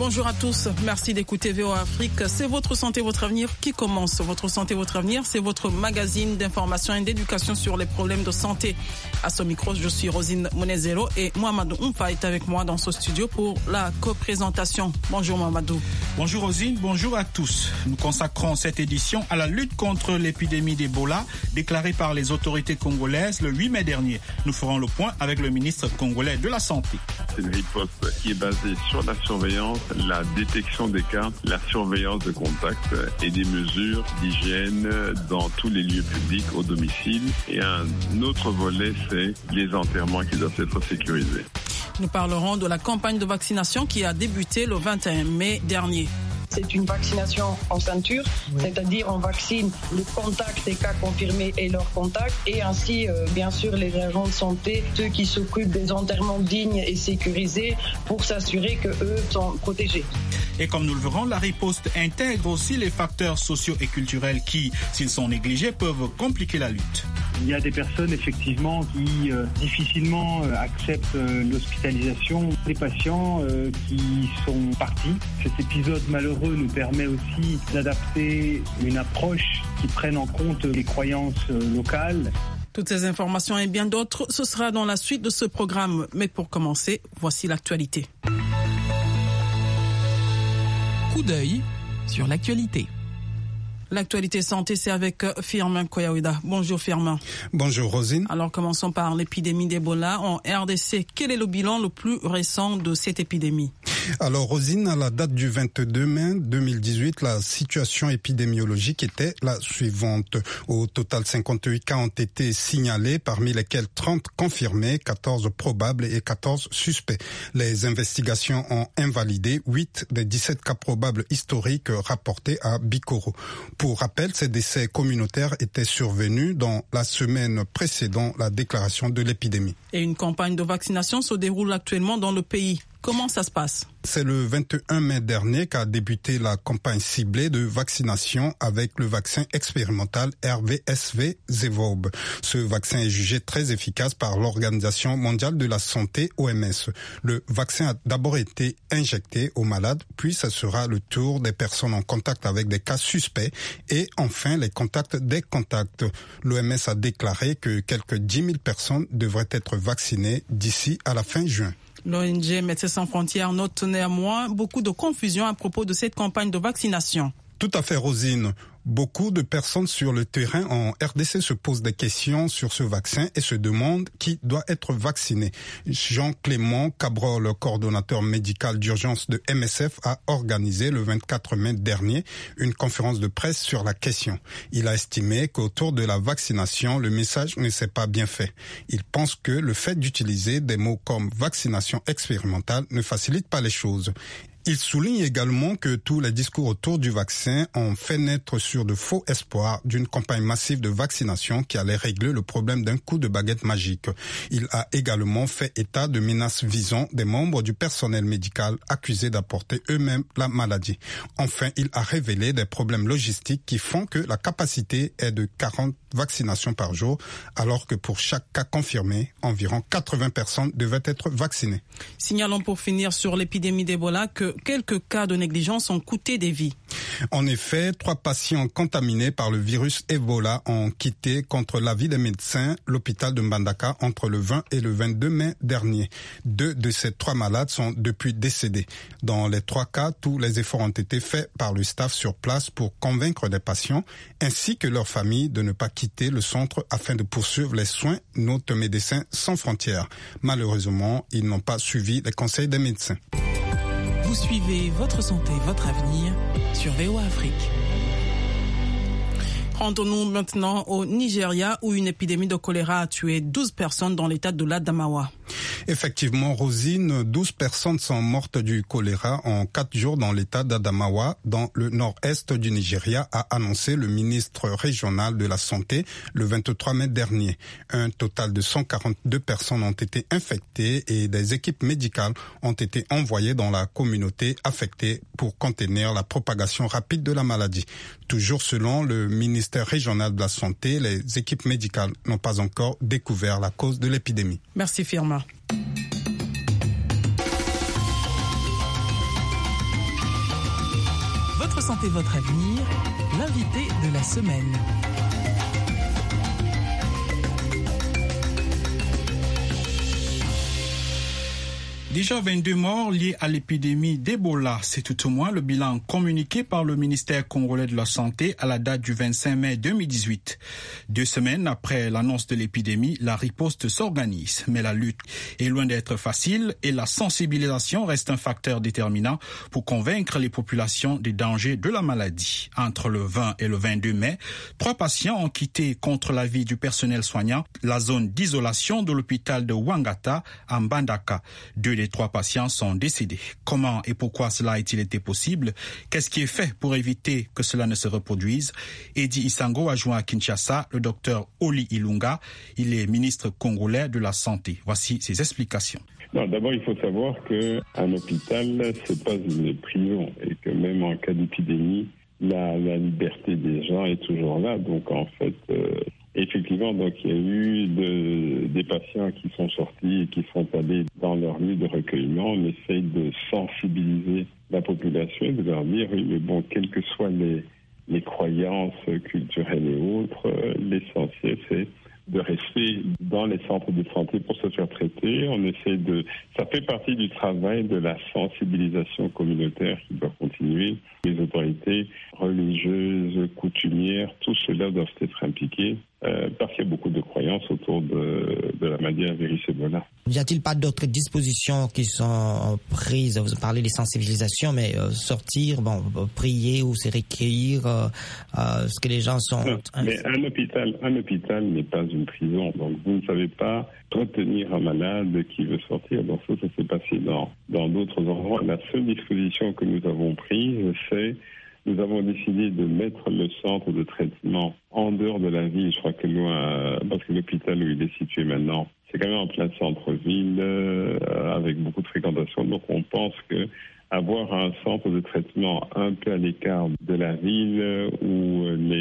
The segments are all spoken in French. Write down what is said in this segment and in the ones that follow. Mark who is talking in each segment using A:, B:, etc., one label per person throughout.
A: Bonjour à tous, merci d'écouter VOA Afrique. C'est votre santé, votre avenir qui commence. Votre santé, votre avenir, c'est votre magazine d'information et d'éducation sur les problèmes de santé. À ce micro, je suis Rosine Monezero et Mohamedou Oumpa est avec moi dans ce studio pour la co-présentation. Bonjour Mohamedou.
B: Bonjour Rosine, bonjour à tous. Nous consacrons cette édition à la lutte contre l'épidémie d'Ebola déclarée par les autorités congolaises le 8 mai dernier. Nous ferons le point avec le ministre congolais de la Santé.
C: C'est une riposte qui est basée sur la surveillance, la détection des cas, la surveillance de contact et des mesures d'hygiène dans tous les lieux publics au domicile. Et un autre volet, c'est les enterrements qui doivent être sécurisés.
A: Nous parlerons de la campagne de vaccination qui a débuté le 21 mai dernier.
D: C'est une vaccination en ceinture, c'est-à-dire on vaccine le contact des cas confirmés et leurs contacts et ainsi, bien sûr, les agents de santé, ceux qui s'occupent des enterrements dignes et sécurisés pour s'assurer qu'eux sont protégés.
B: Et comme nous le verrons, la riposte intègre aussi les facteurs sociaux et culturels qui, s'ils sont négligés, peuvent compliquer la lutte.
E: Il y a des personnes, effectivement, qui difficilement acceptent l'hospitalisation. Des patients qui sont partis. Cet épisode malheureux nous permet aussi d'adapter une approche qui prenne en compte les croyances locales.
A: Toutes ces informations et bien d'autres, ce sera dans la suite de ce programme. Mais pour commencer, voici l'actualité.
F: Coup d'œil sur l'actualité.
A: L'actualité santé, c'est avec Firmin Koyaouida. Bonjour Firmin.
G: Bonjour Rosine.
A: Alors commençons par l'épidémie d'Ebola en RDC. Quel est le bilan le plus récent de cette épidémie?
G: Alors Rosine, à la date du 22 mai 2018, la situation épidémiologique était la suivante. Au total, 58 cas ont été signalés, parmi lesquels 30 confirmés, 14 probables et 14 suspects. Les investigations ont invalidé 8 des 17 cas probables historiques rapportés à Bikoro. Pour rappel, ces décès communautaires étaient survenus dans la semaine précédant la déclaration de l'épidémie.
A: Et une campagne de vaccination se déroule actuellement dans le pays. Comment ça se passe?
G: C'est le 21 mai dernier qu'a débuté la campagne ciblée de vaccination avec le vaccin expérimental RVSV-Zevob. Ce vaccin est jugé très efficace par l'Organisation mondiale de la santé, OMS. Le vaccin a d'abord été injecté aux malades, puis ce sera le tour des personnes en contact avec des cas suspects et enfin les contacts des contacts. L'OMS a déclaré que quelques 10 000 personnes devraient être vaccinées d'ici à la fin juin.
A: L'ONG Médecins sans frontières note néanmoins beaucoup de confusion à propos de cette campagne de vaccination.
G: Tout à fait, Rosine. Beaucoup de personnes sur le terrain en RDC se posent des questions sur ce vaccin et se demandent qui doit être vacciné. Jean-Clément Cabrol, le coordonnateur médical d'urgence de MSF, a organisé le 24 mai dernier une conférence de presse sur la question. Il a estimé qu'autour de la vaccination, le message ne s'est pas bien fait. Il pense que le fait d'utiliser des mots comme vaccination expérimentale ne facilite pas les choses. Il souligne également que tous les discours autour du vaccin ont fait naître sur de faux espoirs d'une campagne massive de vaccination qui allait régler le problème d'un coup de baguette magique. Il a également fait état de menaces visant des membres du personnel médical accusés d'apporter eux-mêmes la maladie. Enfin, il a révélé des problèmes logistiques qui font que la capacité est de 40 vaccinations par jour, alors que pour chaque cas confirmé, environ 80 personnes devaient être vaccinées.
A: Signalons pour finir sur l'épidémie d'Ebola que quelques cas de négligence ont coûté des vies.
G: En effet, 3 patients contaminés par le virus Ebola ont quitté contre l'avis des médecins l'hôpital de Mbandaka entre le 20 et le 22 mai dernier. 2 de ces 3 malades sont depuis décédés. Dans les 3 cas, tous les efforts ont été faits par le staff sur place pour convaincre des patients ainsi que leurs familles de ne pas quitter le centre afin de poursuivre les soins, note Médecins sans frontières. Malheureusement, ils n'ont pas suivi les conseils des médecins.
F: Vous suivez votre santé, votre avenir sur VOA Afrique.
A: Rendons-nous maintenant au Nigeria où une épidémie de choléra a tué 12 personnes dans l'état de l'Adamawa.
G: Effectivement, Rosine, 12 personnes sont mortes du choléra en 4 jours dans l'état d'Adamawa, dans le nord-est du Nigeria, a annoncé le ministre régional de la Santé le 23 mai dernier. Un total de 142 personnes ont été infectées et des équipes médicales ont été envoyées dans la communauté affectée pour contenir la propagation rapide de la maladie. Toujours selon le ministère régional de la Santé, les équipes médicales n'ont pas encore découvert la cause de l'épidémie.
A: Merci Firma.
F: santé, votre avenir, l'invité de la semaine.
B: Déjà 22 morts liés à l'épidémie d'Ebola. C'est tout au moins le bilan communiqué par le ministère congolais de la Santé à la date du 25 mai 2018. 2 semaines après l'annonce de l'épidémie, la riposte s'organise. Mais la lutte est loin d'être facile et la sensibilisation reste un facteur déterminant pour convaincre les populations des dangers de la maladie. Entre le 20 et le 22 mai, 3 patients ont quitté contre l'avis du personnel soignant la zone d'isolation de l'hôpital de Ouangata à Mbandaka. 2 des 3 patients sont décédés. Comment et pourquoi cela a-t-il été possible? Qu'est-ce qui est fait pour éviter que cela ne se reproduise? Eddie Isango a joint à Kinshasa le docteur Oli Ilunga. Il est ministre congolais de la Santé. Voici ses explications.
C: Non, d'abord, il faut savoir qu'un hôpital, c'est pas une prison et que même en cas d'épidémie, la liberté des gens est toujours là. Donc, en fait, effectivement, donc il y a eu des patients qui sont sortis et qui sont allés dans leur lieu de recueillement. On essaye de sensibiliser la population et de leur dire, oui, mais bon, quelles que soient les croyances culturelles et autres, l'essentiel, c'est de rester dans les centres de santé pour se faire traiter. Ça fait partie du travail de la sensibilisation communautaire qui doit continuer. Les autorités religieuses, coutumières, tout cela doivent être impliqués parce qu'il y a beaucoup de croyances autour de la maladie à virus Ebola.
H: Y a-t-il pas d'autres dispositions qui sont prises? Vous parlez des sensibilisations, mais sortir, prier ou se recueillir, ce que les gens sont...
C: Non, mais un hôpital n'est pas une prison. Donc vous ne savez pas retenir un malade qui veut sortir. Donc ça s'est passé dans d'autres endroits. La seule disposition que nous avons prise, c'est nous avons décidé de mettre le centre de traitement en dehors de la ville. Je crois que loin, parce que l'hôpital où il est situé maintenant, c'est quand même en plein centre-ville, avec beaucoup de fréquentation. Donc on pense que avoir un centre de traitement un peu à l'écart de la ville où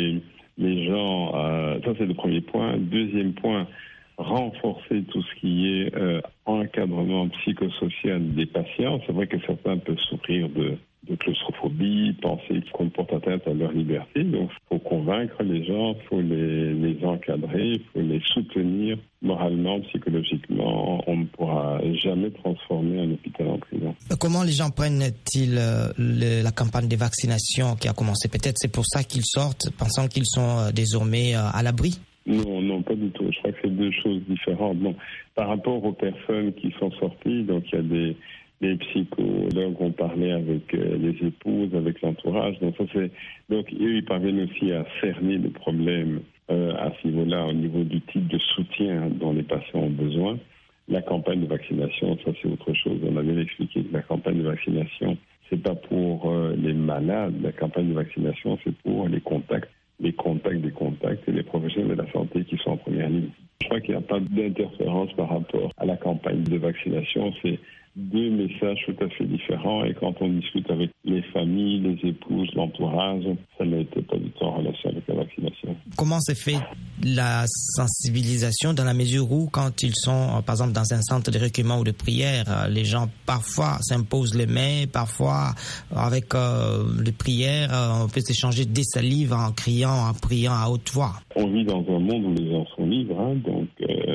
C: les gens... ça c'est le premier point. Deuxième point, renforcer tout ce qui est encadrement psychosocial des patients. C'est vrai que certains peuvent souffrir de claustrophobie, penser qu'on porte atteinte à leur liberté. Donc, il faut convaincre les gens, il faut les encadrer, il faut les soutenir moralement, psychologiquement. On ne pourra jamais transformer un hôpital en prison.
H: Comment les gens prennent-ils la campagne de vaccination qui a commencé? Peut-être c'est pour ça qu'ils sortent, pensant qu'ils sont désormais à l'abri?
C: Non, pas du tout. Je crois que c'est 2 choses différentes. Bon, par rapport aux personnes qui sont sorties, donc il y a des psychologues ont parlé avec les épouses, avec l'entourage. Donc eux, ils parviennent aussi à cerner le problème à ce niveau-là, au niveau du type de soutien dont les patients ont besoin. La campagne de vaccination, ça c'est autre chose. On avait expliqué que la campagne de vaccination, c'est pas pour les malades. La campagne de vaccination, c'est pour les contacts des contacts et les professionnels de la santé qui sont en première ligne. Je crois qu'il n'y a pas d'interférence par rapport à la campagne de vaccination. C'est 2 messages tout à fait différents et quand on discute avec les familles, les épouses, l'entourage, ça n'était pas du tout en relation avec la vaccination.
H: Comment se fait la sensibilisation dans la mesure où quand ils sont par exemple dans un centre de recueillement ou de prière, les gens parfois s'imposent les mains, parfois avec les prières, on peut s'échanger des salives en criant, en priant à haute voix.
C: On vit dans un monde où les gens sont libres, donc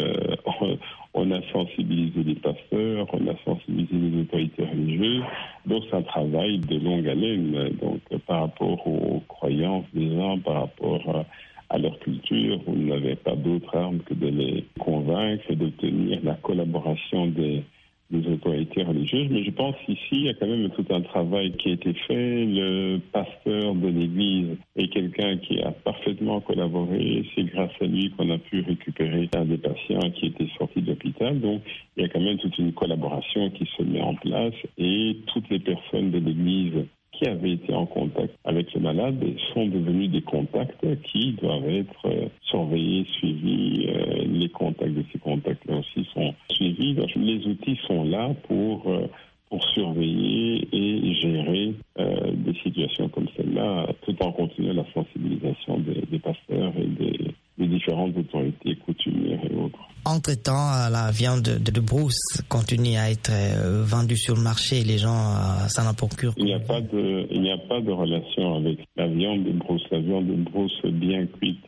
C: on a sensibilisé les pasteurs, on a sensibilisé les autorités religieuses. Donc c'est un travail de longue haleine. Donc par rapport aux croyances des gens, par rapport à leur culture, vous n'avez pas d'autre arme que de les convaincre et d'obtenir la collaboration des autorités religieuses. Mais je pense qu'ici, il y a quand même tout un travail qui a été fait. Le pasteur de l'église est quelqu'un qui a parfaitement collaboré. C'est grâce à lui qu'on a pu récupérer un des patients qui était sorti de l'hôpital. Donc, il y a quand même toute une collaboration qui se met en place et toutes les personnes de l'église qui avaient été en contact avec le malade sont devenus des contacts qui doivent être surveillés, suivis. Les contacts de ces contacts-là aussi sont suivis. Donc, les outils sont là pour surveiller et gérer des situations comme celle-là, tout en continuant la sensibilisation des pasteurs et des différentes autorités coutumières et autres.
H: Entre-temps, la viande de brousse continue à être vendue sur le marché et les gens s'en en procurent.
C: Il n'y a pas de relation avec la viande de brousse. La viande de brousse bien cuite,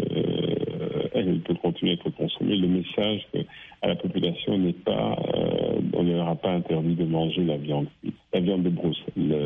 C: elle peut continuer à être consommée. Le message à la population n'est pas, on ne leur a pas interdit de manger la viande cuite, la viande de brousse.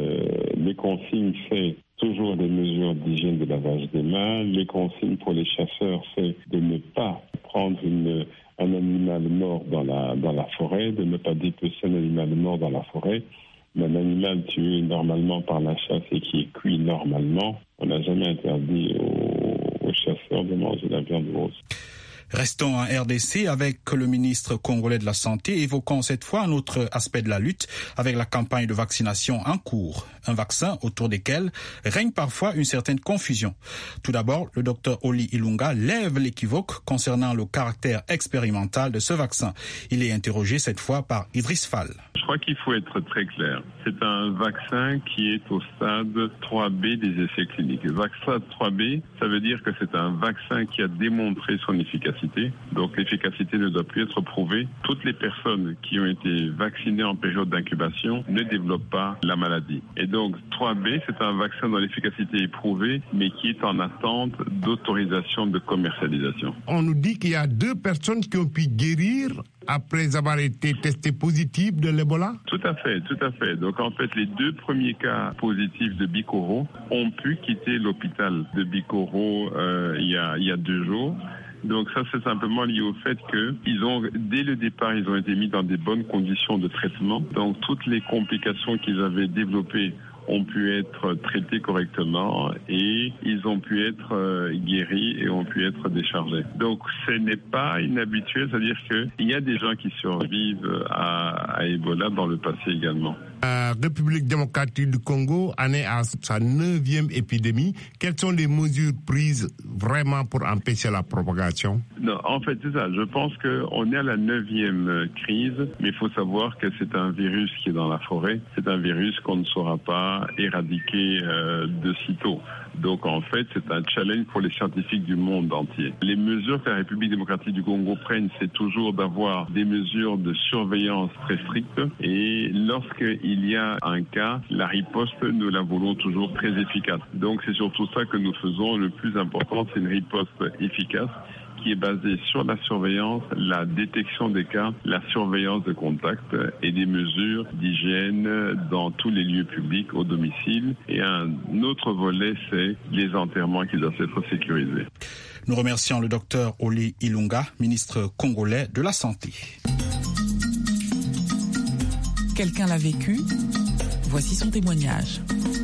C: Les consignes, c'est toujours des mesures d'hygiène de lavage des mains. Les consignes pour les chasseurs, c'est de ne pas prendre un animal mort dans la forêt, de ne pas dépecer un animal mort dans la forêt. Mais un animal tué normalement par la chasse et qui est cuit normalement, on n'a jamais interdit aux chasseurs de manger la viande grosse.
B: Restons en RDC avec le ministre congolais de la Santé, évoquant cette fois un autre aspect de la lutte avec la campagne de vaccination en cours. Un vaccin autour desquels règne parfois une certaine confusion. Tout d'abord, le docteur Oli Ilunga lève l'équivoque concernant le caractère expérimental de ce vaccin. Il est interrogé cette fois par Idriss Fall.
C: Je crois qu'il faut être très clair. C'est un vaccin qui est au stade 3B des essais cliniques. Le vaccin 3B, ça veut dire que c'est un vaccin qui a démontré son efficacité. Donc l'efficacité ne doit plus être prouvée. Toutes les personnes qui ont été vaccinées en période d'incubation ne développent pas la maladie. Et donc 3B, c'est un vaccin dont l'efficacité est prouvée, mais qui est en attente d'autorisation de commercialisation.
I: On nous dit qu'il y a 2 personnes qui ont pu guérir après avoir été testés positifs de l'Ebola?
C: Tout à fait. Donc en fait, les 2 premiers cas positifs de Bikoro ont pu quitter l'hôpital de Bikoro il y a 2 jours. Donc ça, c'est simplement lié au fait que dès le départ, ils ont été mis dans des bonnes conditions de traitement. Donc toutes les complications qu'ils avaient développées ont pu être traités correctement et ils ont pu être guéris et ont pu être déchargés. Donc ce n'est pas inhabituel, c'est-à-dire qu'il y a des gens qui survivent à Ebola dans le passé également.
I: La République démocratique du Congo en est à sa 9e épidémie. Quelles sont les mesures prises vraiment pour empêcher la propagation?
C: Non, en fait, c'est ça. Je pense qu'on est à la 9e crise, mais il faut savoir que c'est un virus qui est dans la forêt. C'est un virus qu'on ne saura pas éradiquer de sitôt. Donc en fait, c'est un challenge pour les scientifiques du monde entier. Les mesures que la République démocratique du Congo prenne, c'est toujours d'avoir des mesures de surveillance très strictes. Et lorsqu'il y a un cas, la riposte, nous la voulons toujours très efficace. Donc c'est surtout ça que nous faisons. Le plus important, c'est une riposte efficace qui est basée sur la surveillance, la détection des cas, la surveillance de contact et des mesures d'hygiène dans tous les lieux publics, au domicile. Et un autre volet, c'est les enterrements qui doivent être sécurisés.
B: Nous remercions le docteur Oli Ilunga, ministre congolais de la Santé.
F: Quelqu'un l'a vécu. Voici son témoignage.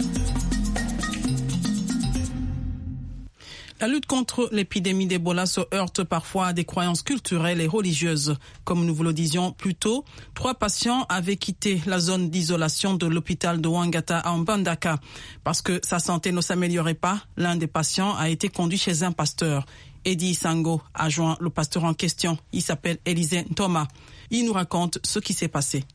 A: La lutte contre l'épidémie d'Ebola se heurte parfois à des croyances culturelles et religieuses. Comme nous vous le disions plus tôt, 3 patients avaient quitté la zone d'isolation de l'hôpital de Ouangata à Mbandaka. Parce que sa santé ne s'améliorait pas, l'un des patients a été conduit chez un pasteur. Eddie Sango a joint le pasteur en question. Il s'appelle Élisée Thomas. Il nous raconte ce qui s'est passé.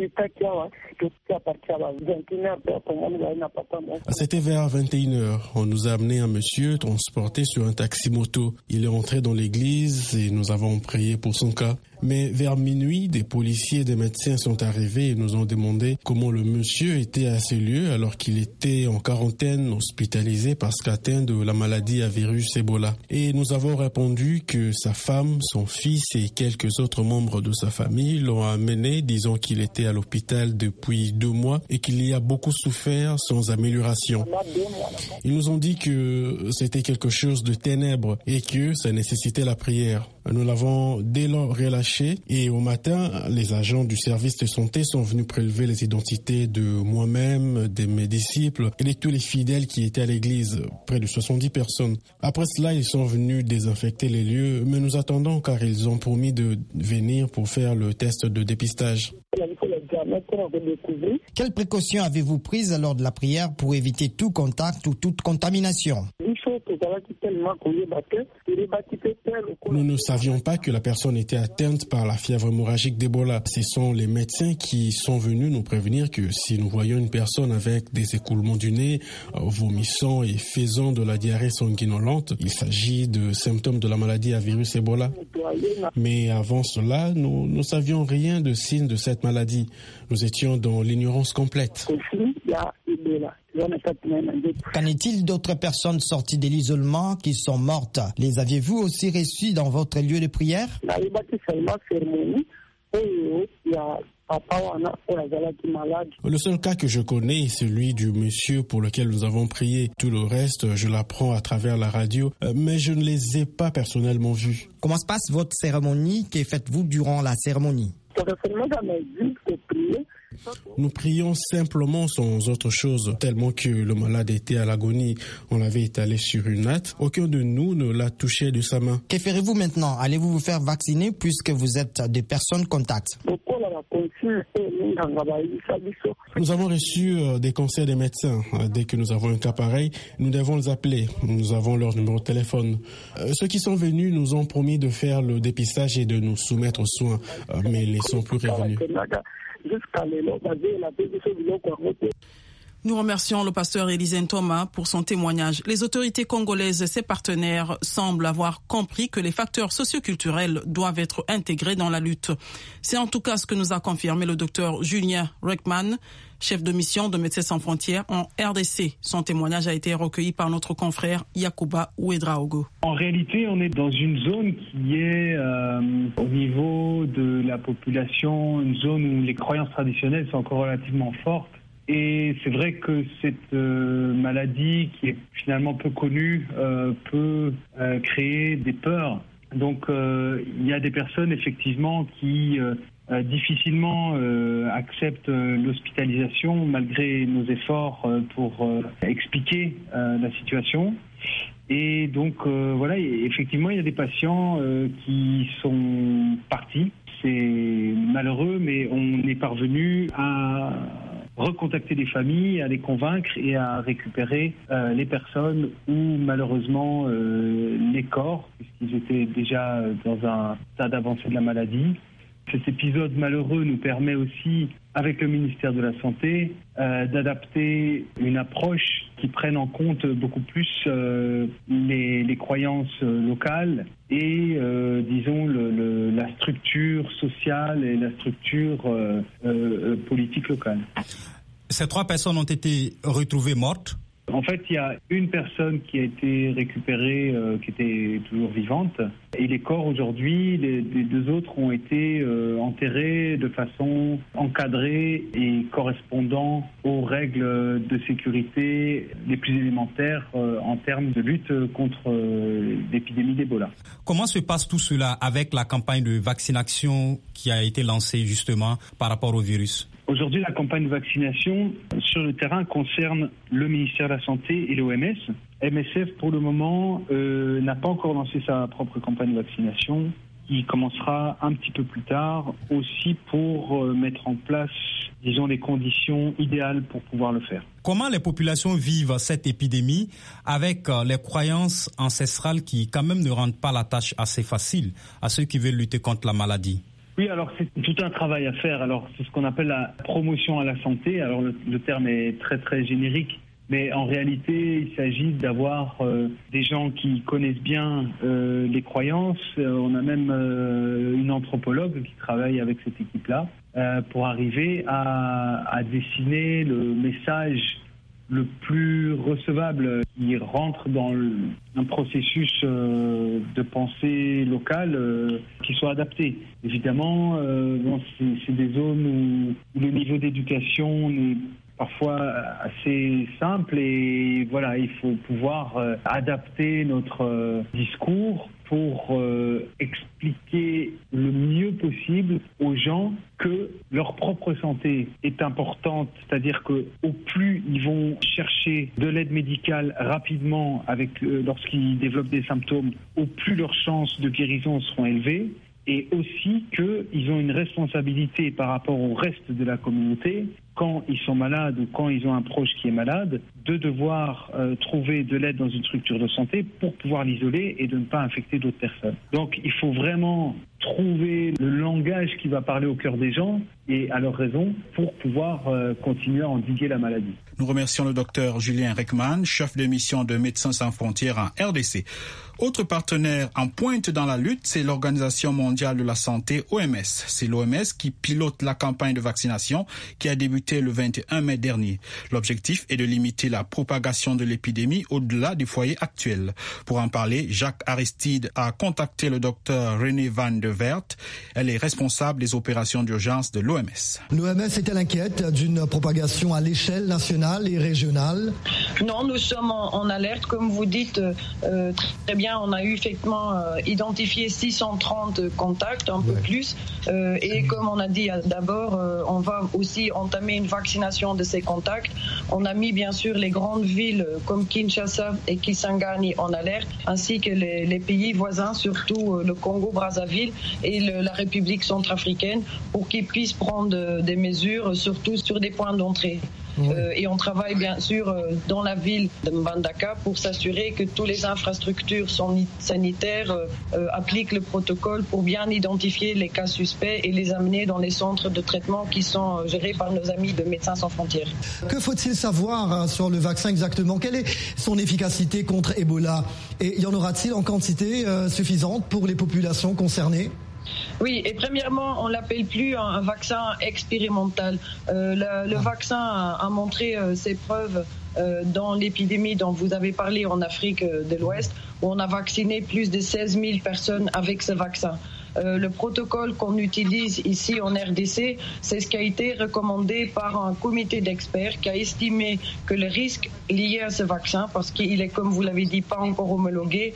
J: C'était vers 21h. On nous a amené un monsieur transporté sur un taxi-moto. Il est entré dans l'église et nous avons prié pour son cas. Mais vers minuit, des policiers et des médecins sont arrivés et nous ont demandé comment le monsieur était à ce lieu alors qu'il était en quarantaine, hospitalisé parce qu'atteint de la maladie à virus Ebola. Et nous avons répondu que sa femme, son fils et quelques autres membres de sa famille l'ont amené, disant qu'il était à l'hôpital depuis 2 mois et qu'il y a beaucoup souffert sans amélioration. Ils nous ont dit que c'était quelque chose de ténèbres et que ça nécessitait la prière. Nous l'avons dès lors relâché et au matin, les agents du service de santé sont venus prélever les identités de moi-même, de mes disciples et de tous les fidèles qui étaient à l'église, près de 70 personnes. Après cela, ils sont venus désinfecter les lieux, mais nous attendons car ils ont promis de venir pour faire le test de dépistage.
H: Quelles précautions avez-vous prises lors de la prière pour éviter tout contact ou toute contamination?
J: Nous ne savions pas que la personne était atteinte par la fièvre hémorragique d'Ebola. Ce sont les médecins qui sont venus nous prévenir que si nous voyons une personne avec des écoulements du nez, vomissant et faisant de la diarrhée sanguinolente, il s'agit de symptômes de la maladie à virus Ebola. Mais avant cela, nous ne savions rien de signes de cette maladie. Nous étions dans l'ignorance complète.
H: Qu'en est-il d'autres personnes sorties de l'isolement qui sont mortes? Les aviez-vous aussi reçues dans votre lieu de prière?
J: Le seul cas que je connais est celui du monsieur pour lequel nous avons prié. Tout le reste, je l'apprends à travers la radio, mais je ne les ai pas personnellement vus.
H: Comment se passe votre cérémonie? Que faites-vous durant la cérémonie?
J: Nous prions simplement sans autre chose, tellement que le malade était à l'agonie. On l'avait étalé sur une natte. Aucun de nous ne l'a touché de sa main.
H: Que ferez-vous maintenant? Allez-vous vous faire vacciner puisque vous êtes des personnes contacts?
J: Nous avons reçu des conseils des médecins. Dès que nous avons un cas pareil, nous devons les appeler. Nous avons leur numéro de téléphone. Ceux qui sont venus nous ont promis de faire le dépistage et de nous soumettre aux soins, mais ils ne sont plus revenus.
A: Nous remercions le pasteur Élisée Thomas pour son témoignage. Les autorités congolaises et ses partenaires semblent avoir compris que les facteurs socioculturels doivent être intégrés dans la lutte. C'est en tout cas ce que nous a confirmé le docteur Julien Reckman, chef de mission de Médecins sans frontières en RDC. Son témoignage a été recueilli par notre confrère Yacouba Ouedraogo.
E: En réalité, on est dans une zone qui est au niveau de la population, une zone où les croyances traditionnelles sont encore relativement fortes. Et c'est vrai que cette maladie, qui est finalement peu connue, peut créer des peurs. Donc il y a des personnes effectivement qui difficilement acceptent l'hospitalisation malgré nos efforts pour expliquer la situation. Et donc voilà, effectivement il y a des patients qui sont partis. C'est malheureux, mais on est parvenu à recontacter les familles, à les convaincre et à récupérer les personnes ou malheureusement les corps, puisqu'ils étaient déjà dans un stade avancé de la maladie. Cet épisode malheureux nous permet aussi, avec le ministère de la Santé, d'adapter une approche qui prenne en compte beaucoup plus les croyances locales et, disons, la structure sociale et la structure politique locale.
B: Ces 3 personnes ont été retrouvées mortes.
E: En fait, il y a une personne qui a été récupérée, qui était toujours vivante. Et les corps, aujourd'hui, les 2 autres ont été enterrés de façon encadrée et correspondant aux règles de sécurité les plus élémentaires en termes de lutte contre l'épidémie d'Ebola.
B: Comment se passe tout cela avec la campagne de vaccination qui a été lancée justement par rapport au virus?
E: Aujourd'hui, la campagne de vaccination sur le terrain concerne le ministère de la Santé et l'OMS. MSF, pour le moment, n'a pas encore lancé sa propre campagne de vaccination. Il commencera un petit peu plus tard, aussi pour mettre en place, disons, les conditions idéales pour pouvoir le faire.
B: Comment les populations vivent cette épidémie avec les croyances ancestrales qui, quand même, ne rendent pas la tâche assez facile à ceux qui veulent lutter contre la maladie?
E: Oui, alors c'est tout un travail à faire. Alors c'est ce qu'on appelle la promotion à la santé. Alors le terme est très très générique, mais en réalité il s'agit d'avoir des gens qui connaissent bien les croyances. On a même une anthropologue qui travaille avec cette équipe-là pour arriver à dessiner le message le plus recevable qui rentre dans un processus de pensée locale qui soit adapté. Évidemment, c'est des zones où le niveau d'éducation est parfois assez simple et voilà, il faut pouvoir adapter notre discours pour expliquer le mieux possible aux gens que leur propre santé est importante, c'est-à-dire que au plus ils vont chercher de l'aide médicale rapidement lorsqu'ils développent des symptômes, au plus leurs chances de guérison seront élevées. Et aussi qu'ils ont une responsabilité par rapport au reste de la communauté, quand ils sont malades ou quand ils ont un proche qui est malade, de devoir trouver de l'aide dans une structure de santé pour pouvoir l'isoler et de ne pas infecter d'autres personnes. Donc il faut vraiment trouver le langage qui va parler au cœur des gens et à leur raison pour pouvoir continuer à endiguer la maladie.
B: Nous remercions le docteur Julien Reckman, chef de mission de Médecins sans frontières en RDC. Autre partenaire en pointe dans la lutte, c'est l'Organisation mondiale de la santé, OMS. C'est l'OMS qui pilote la campagne de vaccination qui a débuté le 21 mai dernier. L'objectif est de limiter la propagation de l'épidémie au-delà des foyers actuels. Pour en parler, Jacques Aristide a contacté le docteur René Van de Wert. Elle est responsable des opérations d'urgence de l'OMS.
K: L'OMS est-elle inquiète d'une propagation à l'échelle nationale et régionale?
D: Non, nous sommes en alerte. Comme vous dites très bien, on a eu effectivement identifié 630 contacts, un peu plus. Et comme on a dit d'abord, on va aussi entamer une vaccination de ces contacts. On a mis bien sûr les grandes villes comme Kinshasa et Kisangani en alerte, ainsi que les pays voisins, surtout le Congo-Brazzaville et la République centrafricaine, pour qu'ils puissent prendre des mesures, surtout sur des points d'entrée. Et on travaille bien sûr dans la ville de Mbandaka pour s'assurer que toutes les infrastructures sanitaires appliquent le protocole pour bien identifier les cas suspects et les amener dans les centres de traitement qui sont gérés par nos amis de Médecins sans frontières.
K: Que faut-il savoir sur le vaccin exactement? Quelle est son efficacité contre Ebola? Et y en aura-t-il en quantité suffisante pour les populations concernées?
D: Oui, et premièrement, on l'appelle plus un vaccin expérimental. Le vaccin a montré ses preuves dans l'épidémie dont vous avez parlé en Afrique de l'Ouest, où on a vacciné plus de 16 000 personnes avec ce vaccin. Le protocole qu'on utilise ici en RDC, c'est ce qui a été recommandé par un comité d'experts qui a estimé que le risque lié à ce vaccin, parce qu'il est, comme vous l'avez dit, pas encore homologué,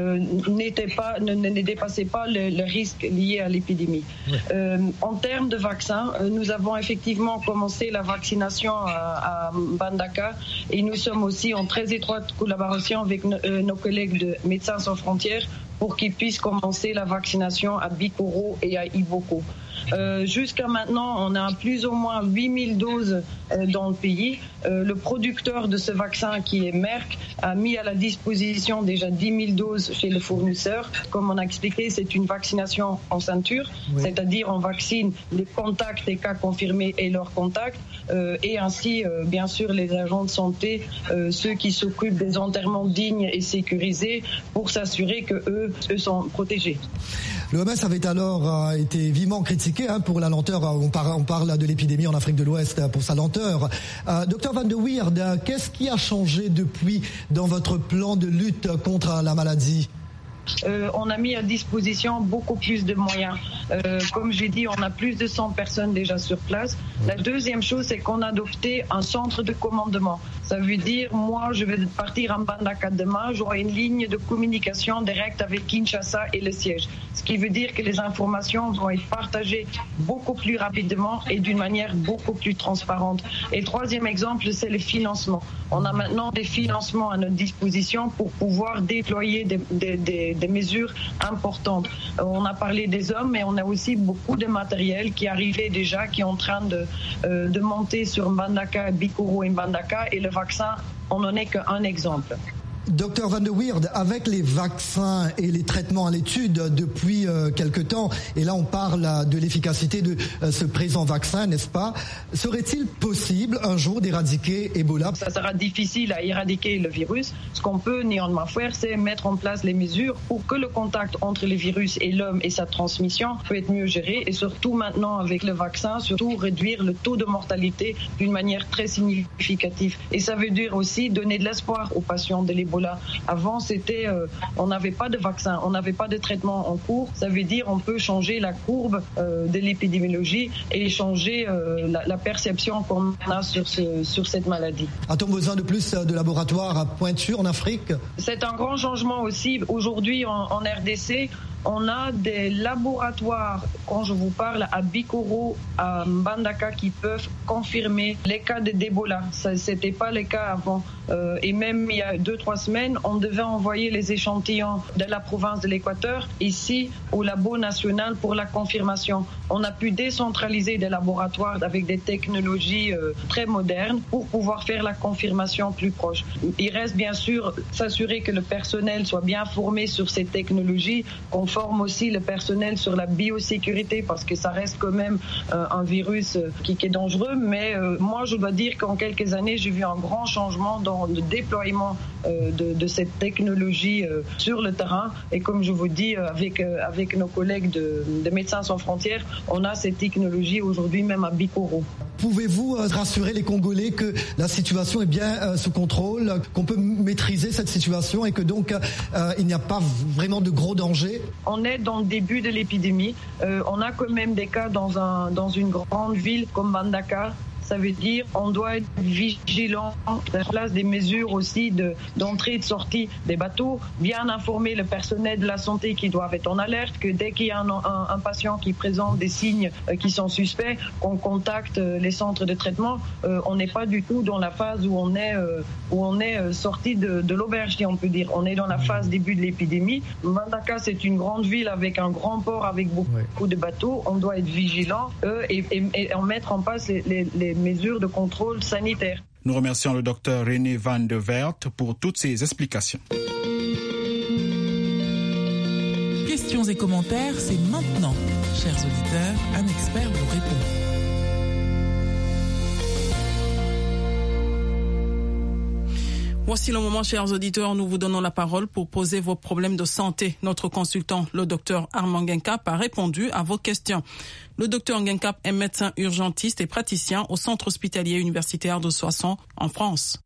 D: ne dépassait pas le risque lié à l'épidémie. En termes de vaccins, nous avons effectivement commencé la vaccination à Mbandaka et nous sommes aussi en très étroite collaboration avec nos collègues de Médecins sans frontières pour qu'ils puissent commencer la vaccination à Bikoro et à Iboko. Jusqu'à maintenant, on a plus ou moins 8000 doses dans le pays. Le producteur de ce vaccin, qui est Merck, a mis à la disposition déjà 10 000 doses chez le fournisseur. Comme on a expliqué, c'est une vaccination en ceinture, c'est-à-dire on vaccine les contacts des cas confirmés et leurs contacts, et ainsi, bien sûr, les agents de santé, ceux qui s'occupent des enterrements dignes et sécurisés, pour s'assurer que eux sont protégés.
K: L'OMS avait alors été vivement critiqué pour la lenteur. On parle de l'épidémie en Afrique de l'Ouest pour sa lenteur. Docteur Van de Weerd, qu'est-ce qui a changé depuis dans votre plan de lutte contre la maladie?
D: On a mis à disposition beaucoup plus de moyens. Comme j'ai dit, on a plus de 100 personnes déjà sur place. La deuxième chose, c'est qu'on a adopté un centre de commandement. Ça veut dire, moi, je vais partir en Mbandaka demain, j'aurai une ligne de communication directe avec Kinshasa et le siège. Ce qui veut dire que les informations vont être partagées beaucoup plus rapidement et d'une manière beaucoup plus transparente. Et le troisième exemple, c'est le financement. On a maintenant des financements à notre disposition pour pouvoir déployer des mesures importantes. On a parlé des hommes, mais on a aussi beaucoup de matériel qui arrivait déjà, qui est en train de monter sur Mbandaka, Bikoro et Mbandaka, et le vaccin, on n'en est qu'un exemple.
K: Docteur Van de Weerd, avec les vaccins et les traitements à l'étude depuis quelque temps, et là on parle de l'efficacité de ce présent vaccin, n'est-ce pas? Serait-il possible un jour d'éradiquer Ebola?
D: Ça sera difficile à éradiquer le virus. Ce qu'on peut néanmoins faire, c'est mettre en place les mesures pour que le contact entre le virus et l'homme et sa transmission peut être mieux géré, et surtout maintenant avec le vaccin, surtout réduire le taux de mortalité d'une manière très significative. Et ça veut dire aussi donner de l'espoir aux patients de l'Ebola. Avant, on n'avait pas de vaccin, on n'avait pas de traitement en cours. Ça veut dire on peut changer la courbe de l'épidémiologie et changer la perception qu'on a sur cette maladie.
K: A-t-on besoin de plus de laboratoires à pointu en Afrique?
D: C'est un grand changement aussi. Aujourd'hui, en RDC, on a des laboratoires, quand je vous parle, à Bikoro, à Mbandaka, qui peuvent confirmer les cas d'Ebola. Ce n'était pas le cas avant. Et même il y a 2-3 semaines, on devait envoyer les échantillons de la province de l'Équateur ici au labo national pour la confirmation. On a pu décentraliser des laboratoires avec des technologies très modernes pour pouvoir faire la confirmation plus proche. Il reste bien sûr s'assurer que le personnel soit bien formé sur ces technologies, qu'on On forme aussi le personnel sur la biosécurité parce que ça reste quand même un virus qui est dangereux. Mais moi, je dois dire qu'en quelques années, j'ai vu un grand changement dans le déploiement de cette technologie sur le terrain. Et comme je vous dis, avec nos collègues de Médecins sans frontières, on a cette technologie aujourd'hui même à Bikoro.
K: Pouvez-vous rassurer les Congolais que la situation est bien sous contrôle, qu'on peut maîtriser cette situation et que donc il n'y a pas vraiment de gros dangers?
D: On est dans le début de l'épidémie. On a quand même des cas dans une grande ville comme Mbandaka. Ça veut dire qu'on doit être vigilant, mettre en place des mesures aussi d'entrée et de sortie des bateaux, bien informer le personnel de la santé qui doivent être en alerte, que dès qu'il y a un patient qui présente des signes qui sont suspects, qu'on contacte les centres de traitement. On n'est pas du tout dans la phase où on est sorti de l'auberge, si on peut dire. On est dans la phase début de l'épidémie. Mbandaka, c'est une grande ville avec un grand port, avec beaucoup de bateaux. On doit être vigilant et en mettre en place les mesures de contrôle sanitaire.
B: Nous remercions le docteur René Van de Wert pour toutes ces explications.
F: Questions et commentaires, c'est maintenant. Chers auditeurs, un expert vous répond.
A: Voici le moment, chers auditeurs, nous vous donnons la parole pour poser vos problèmes de santé. Notre consultant, le docteur Armand Ngenkap, a répondu à vos questions. Le docteur Ngenkap est médecin urgentiste et praticien au centre hospitalier universitaire de Soissons, en France.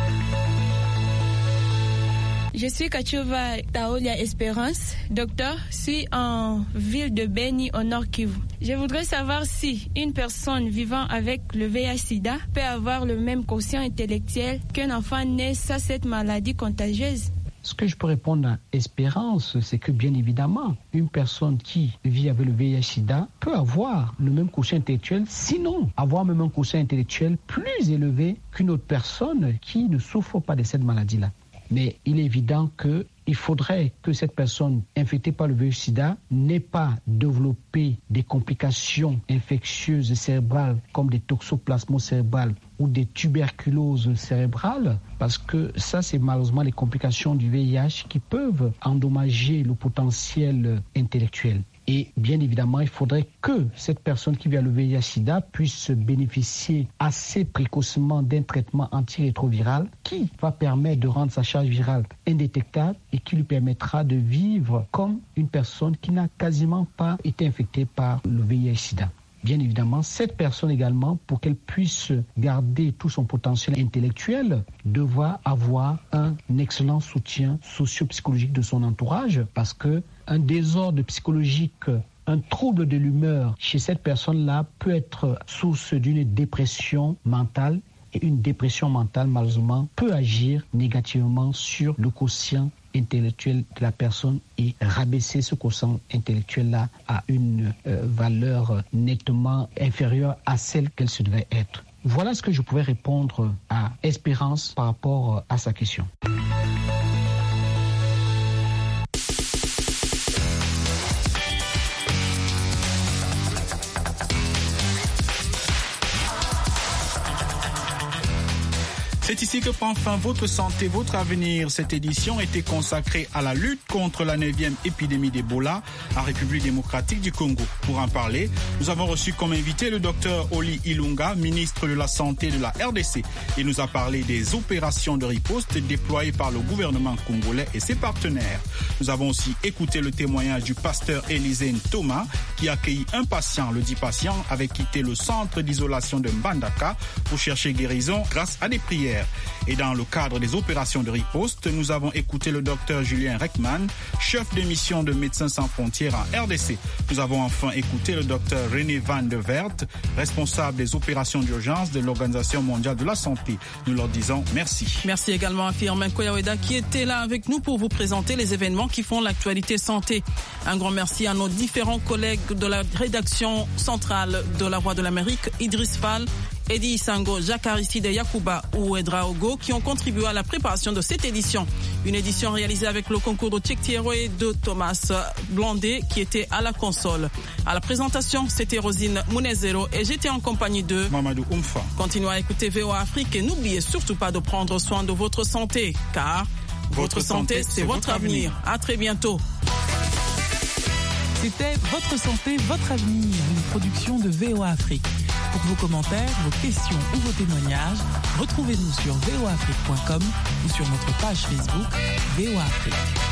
L: Je suis Kachova Taolia Espérance, docteur, suis en ville de Beni au Nord Kivu. Je voudrais savoir si une personne vivant avec le VIH-Sida peut avoir le même quotient intellectuel qu'un enfant né sans cette maladie contagieuse.
M: Ce que je peux répondre à Espérance, c'est que bien évidemment, une personne qui vit avec le VIH-Sida peut avoir le même quotient intellectuel, sinon avoir même un quotient intellectuel plus élevé qu'une autre personne qui ne souffre pas de cette maladie-là. Mais il est évident qu'il faudrait que cette personne infectée par le VIH-Sida n'ait pas développé des complications infectieuses cérébrales comme des toxoplasmoses cérébrales ou des tuberculoses cérébrales, parce que ça, c'est malheureusement les complications du VIH qui peuvent endommager le potentiel intellectuel. Et bien évidemment, il faudrait que cette personne qui vit à le VIH-Sida puisse bénéficier assez précocement d'un traitement antirétroviral qui va permettre de rendre sa charge virale indétectable et qui lui permettra de vivre comme une personne qui n'a quasiment pas été infectée par le VIH-Sida. Bien évidemment, cette personne également, pour qu'elle puisse garder tout son potentiel intellectuel, devra avoir un excellent soutien socio-psychologique de son entourage, parce que un désordre psychologique, un trouble de l'humeur chez cette personne-là peut être source d'une dépression mentale. Et une dépression mentale, malheureusement, peut agir négativement sur le quotient intellectuel de la personne et rabaisser ce quotient intellectuel-là à une valeur nettement inférieure à celle qu'elle se devait être. Voilà ce que je pouvais répondre à Espérance par rapport à sa question.
B: C'est ici que prend fin votre santé, votre avenir. Cette édition était consacrée à la lutte contre la 9e épidémie d'Ebola en République démocratique du Congo. Pour en parler, nous avons reçu comme invité le docteur Oli Ilunga, ministre de la Santé de la RDC. Il nous a parlé des opérations de riposte déployées par le gouvernement congolais et ses partenaires. Nous avons aussi écouté le témoignage du pasteur Élisée Thomas qui a accueilli un patient. Le dit patient avait quitté le centre d'isolation de Mbandaka pour chercher guérison grâce à des prières. Et dans le cadre des opérations de riposte, nous avons écouté le docteur Julien Reckman, chef de mission de Médecins sans frontières en RDC. Nous avons enfin écouté le docteur René Van de Wert, responsable des opérations d'urgence de l'Organisation mondiale de la santé. Nous leur disons merci.
A: Merci également à Firmin Koyaweda qui était là avec nous pour vous présenter les événements qui font l'actualité santé. Un grand merci à nos différents collègues de la rédaction centrale de La Voix de l'Amérique, Idriss Fall, Eddie Isango, Jacques Aristide Yakuba ou Edra Ogo qui ont contribué à la préparation de cette édition. Une édition réalisée avec le concours de Tchektiero et de Thomas Blondé qui était à la console. À la présentation, c'était Rosine Munezero et j'étais en compagnie de
B: Mamadou Oumfa.
A: Continuez à écouter VOA Afrique et n'oubliez surtout pas de prendre soin de votre santé car votre santé, c'est votre avenir. À très bientôt.
F: C'était Votre santé, votre avenir, une production de VOA Afrique. Pour vos commentaires, vos questions ou vos témoignages, retrouvez-nous sur voaafrique.com ou sur notre page Facebook VOA Afrique.